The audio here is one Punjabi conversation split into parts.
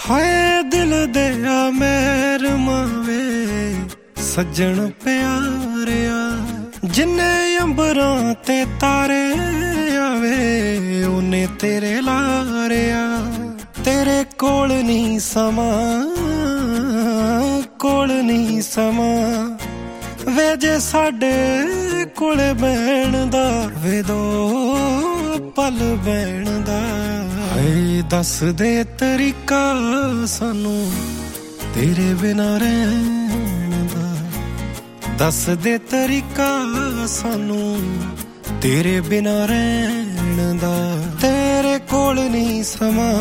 ਹਾਏ ਦਿਲ ਦੇ ਆ ਮੇਰ ਮਾਵੇ ਸੱਜਣ ਪਿਆਰਿਆ ਜਿੰਨੇ ਅੰਬਰਾਂ ਤੇ ਤਾਰੇ ਆਵੇ ਉਹਨੇ ਤੇਰੇ ਲਾਰਿਆ ਤੇਰੇ ਕੋਲ ਨਹੀਂ ਸਮਾਂ ਕੋਲ ਨਹੀਂ ਸਮਾਂ ਵੇ ਜੇ ਸਾਡੇ ਕੋਲੇ ਬਹਿਣ ਦਾ ਵੇ ਦੋ ਪਲ ਬਹਿਣ ਦਾ ਹਾਏ ਦੱਸ ਦੇ ਤਰੀਕਾ ਸਾਨੂੰ ਤੇਰੇ ਬਿਨਾਂ ਰਹਿਣ ਦਾ ਦੱਸ ਦੇ ਤਰੀਕਾ ਸਾਨੂੰ ਤੇਰੇ ਬਿਨਾਂ ਰਹਿਣ ਦਾ ਤੇਰੇ ਕੋਲ ਨਹੀਂ ਸਮਾਂ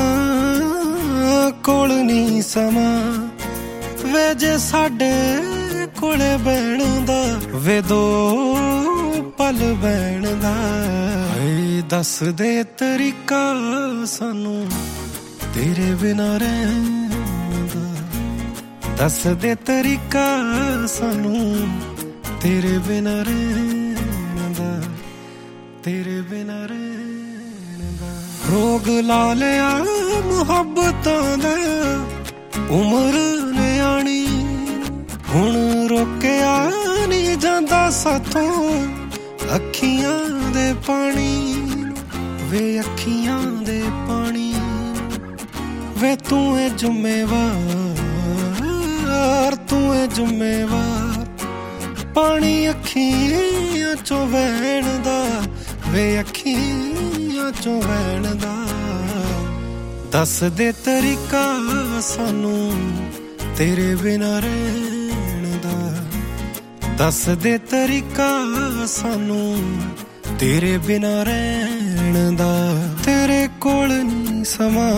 ਕੋਲ ਨਹੀਂ ਸਮਾਂ ਵੇ ਜੇ ਸਾਡੇ ਕੋਲੇ ਬਹਿਣ ਦਾ ਵੇ ਦੋ ਪਲ ਬਹਿਣ ਦਾ ਹਾਏ ਦੱਸ ਦੇ ਤਰੀਕਾ ਸਾਨੂੰ ਤੇਰੇ ਬਿਨਾਂ ਰਹਿਣ ਦਾ ਦੱਸ ਦੇ ਤਰੀਕਾ ਸਾਨੂੰ ਤੇਰੇ ਬਿਨਾਂ ਰਹਿਣ ਦਾ ਤੇਰੇ ਬਿਨਾਂ ਰਹਿਣ ਦਾ ਰੋਗ ਲਾ ਲਿਆ ਮੁਹੱਬਤਾਂ ਦਾ ਉਮਰ ਨਿਆਣੀ ਹੁਣ ਰੋਕਿਆ ਨਹੀਂ ਜਾਂਦਾ ਸਾਥੋਂ ਅੱਖੀਆਂ ਦੇ ਪਾਣੀ ਵੇ ਅੱਖੀਆਂ ਦੇ ਪਾਣੀ ਵੇ ਤੂੰ ਏ ਜ਼ਿੰਮੇਵਾਰ ਤੂੰ ਏ ਜ਼ਿੰਮੇਵਾਰ ਪਾਣੀ ਅੱਖੀਆਂ ਚੋਂ ਵਹਿਣ ਦਾ ਵੇ ਅੱਖੀਆਂ ਚੋਂ ਵਹਿਣ ਦਾ ਦੱਸ ਦੇ ਤਰੀਕਾ ਸਾਨੂੰ ਤੇਰੇ ਬਿਨਾਂ ਰਹਿਣ ਦਾ ਦੱਸ ਦੇ ਤਰੀਕਾ ਸਾਨੂੰ ਤੇਰੇ ਬਿਨਾਂ ਰਹਿਣ ਦਾ ਤੇਰੇ ਕੋਲ ਨਹੀਂ ਸਮਾਂ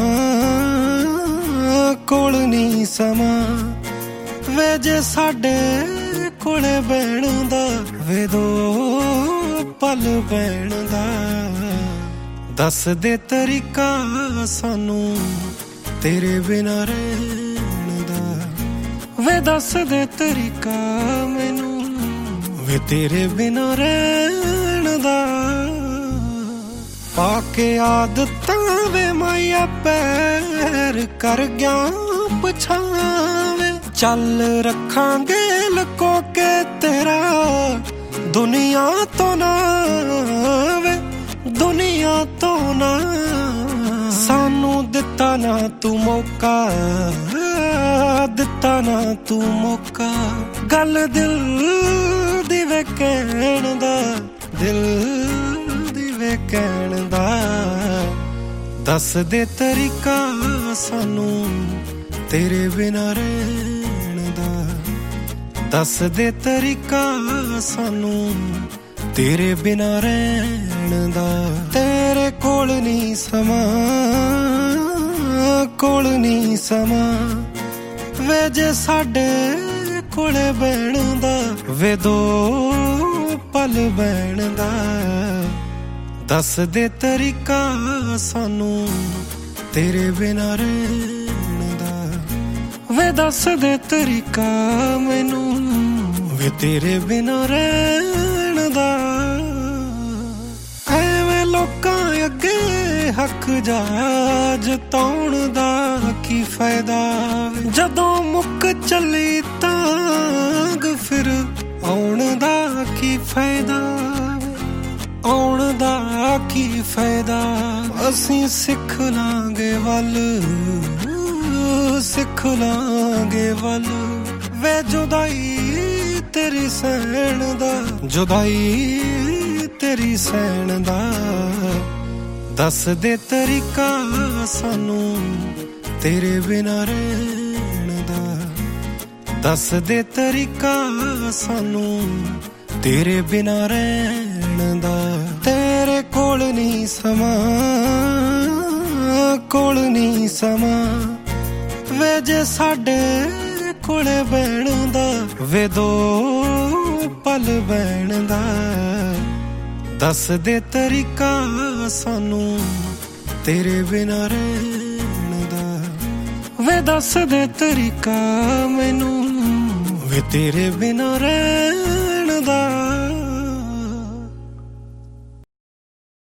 ਕੋਲ ਨਹੀਂ ਸਮਾਂ ਵੇ ਜੇ ਸਾਡੇ ਕੋਲੇ ਬਹਿਣ ਦਾ ਵੇ ਦੋ ਪਲ ਬਹਿਣ ਦਾ ਦੱਸ ਦੇ ਤਰੀਕਾ ਸਾਨੂੰ ਤੇਰੇ ਬਿਨਾਂ ਰਹਿਣ ਦਾ ਵੇ ਦੱਸ ਦੇ ਤਰੀਕਾ ਮੈਨੂੰ ਵੇ ਤੇਰੇ ਬਿਨਾਂ ਰਹਿਣ ਦਾ ਪਾ ਕੇ ਆਦਤਾਂ ਵੇ ਮਾਇਆ ਪੈਰ ਕਰ ਗਿਆ ਪਛਾਵੇ ਚੱਲ ਰੱਖਾਂਗੇ ਲੁਕੋ ਕੇ ਤੇਰਾ ਦੁਨੀਆ ਤੋਂ ਨਾ ਵੇ ਦੁਨੀਆ ਤੋਂ ਨਾ ਸਾਨੂੰ ਦਿੱਤਾ ਨਾ ਤੂੰ ਮੌਕਾ ਦਿੱਤਾ ਨਾ ਤੂੰ ਮੌਕਾ ਗੱਲ ਦਿਲ ਦੀ ਵੇ ਕਹਿਣ ਦਾ ਦਿਲ ਦੀ ਵੇ ਕਹਿਣ ਦਾ ਦੱਸ ਦੇ ਤਰੀਕਾ ਸਾਨੂੰ ਤੇਰੇ ਬਿਨਾਂ ਰਹਿਣ ਦਾ ਦੱਸ ਦੇ ਤਰੀਕਾ ਸਾਨੂੰ ਤੇਰੇ ਬਿਨਾਂ ਰਹਿਣ ਦਾ ਤੇਰੇ ਕੋਲ ਨਹੀਂ ਸਮਾਂ ਕੋਲ ਨਹੀਂ ਸਮਾਂ ਵੇ ਜੇ ਸਾਡੇ ਕੋਲੇ ਬਹਿਣ ਦਾ ਵੇ ਦੋ ਪਲ ਬਹਿਣ ਦਾ ਦੱਸ ਦੇ ਤਰੀਕਾ ਸਾਨੂੰ ਤੇਰੇ ਬਿਨਾਂ ਰਹਿਣ ਦਾ ਵੇ ਦੱਸ ਦੇ ਤਰੀਕਾ ਮੈਨੂੰ ਵੇ ਤੇਰੇ ਬਿਨਾਂ ਰਹਿਣ ਦਾ ਐਵੇਂ ਲੋਕਾਂ ਅੱਗੇ ਹੱਕ ਜਾ ਜਤਾਉਣ ਦਾ ਕੀ ਫਾਇਦਾ ਜਦੋਂ ਮੁੱਕ ਚੱਲੀ ਤਾਂ ਫਿਰ ਆਉਣ ਦਾ ਕੀ ਫਾਇਦਾ ਆਉਣ ਦਾ ਕੀ ਫਾਇਦਾ ਅਸੀਂ ਸਿੱਖ ਲਾਂਗੇ ਵੱਲ ਸਿੱਖ ਲਾਂਗੇ ਵੱਲ ਵੇ ਜੁਦਾਈ ਤੇਰੀ ਸਹਿਣ ਦਾ ਜੁਦਾਈ ਤੇਰੀ ਸਹਿਣ ਦਾ ਦੱਸ ਦੇ ਤਰੀਕਾ ਸਾਨੂੰ ਤੇਰੇ ਬਿਨਾਂ ਰਹਿਣ ਦਾ ਦੱਸ ਦੇ ਤਰੀਕਾ ਸਾਨੂੰ ਤੇਰੇ ਬਿਨਾਂ ਰਹਿਣ ਦਾ ਤੇਰੇ ਕੋਲ ਨਹੀਂ ਸਮਾਂ ਕੋਲ ਨਹੀਂ ਸਮਾਂ ਵੇ ਜੇ ਸਾਡੇ ਕੋਲੇ ਬਹਿਣ ਦਾ ਵੇ ਦੋ ਪਲ ਬਹਿਣ ਦਾ ਦੱਸ ਦੇ ਤਰੀਕਾ ਸਾਨੂੰ ਤੇਰੇ ਬਿਨਾਂ ਰਹਿਣ ਦਾ ਵੇ ਦੱਸ ਦੇ ਤਰੀਕਾ ਮੈਨੂੰ ਵੇ ਤੇਰੇ ਬਿਨਾਂ ਰਹਿਣ ਦਾ